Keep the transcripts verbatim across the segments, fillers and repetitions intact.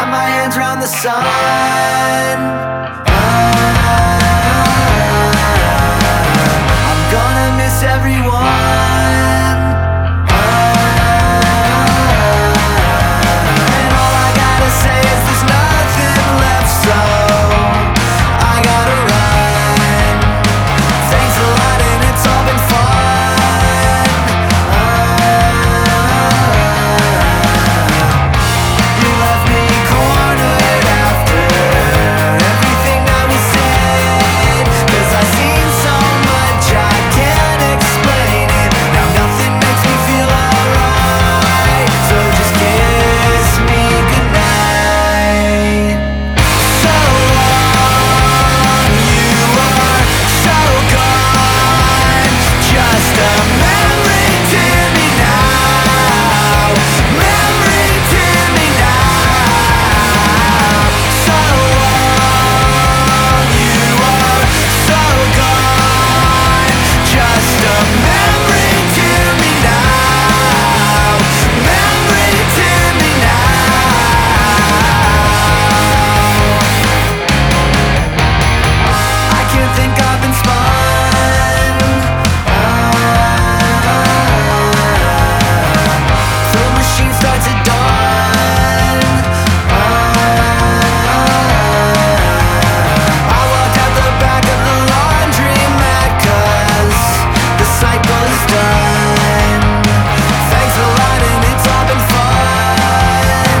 wrap my hands around the sun. I'm gonna miss everyone. And all I gotta say is there's nothing left, so I gotta run. Thanks a lot and it's all been fun. You left me cornered after everything that we said, 'cause I've seen so much I can't explain it. Now nothing makes me feel alright, so just kiss me goodnight. So long, you are so gone, just a memory to me now, memory to me now. So long, you are so gone, just a memory to me now, memory to me now. I can't think I've been spun. The machine starts at dawn. I walked out the back of the laundromat 'cause the cycle is done. Thanks a lot and it's all been fun.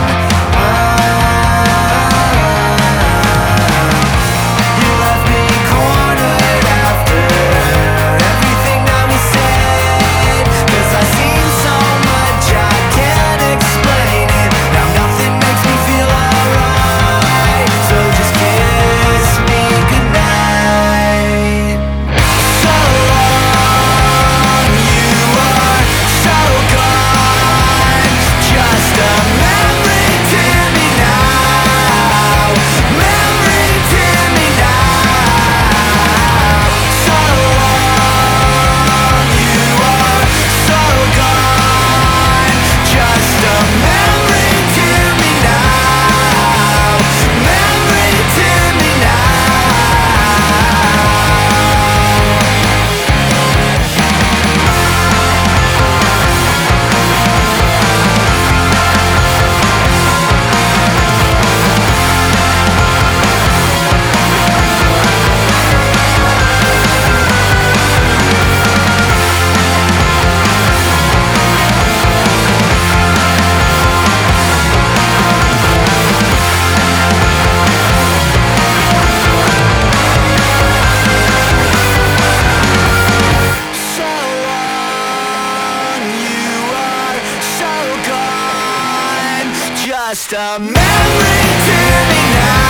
You left me cornered after everything that we said, 'cause I've seen so much I can't explain it. Now nothing makes me feel alright, so just kiss me goodnight. So long, you are so gone, just a memory to me now, memory to me now. So long, you are so gone, just a memory to me now, memory to me So long, you are so gone, just a memory to me now.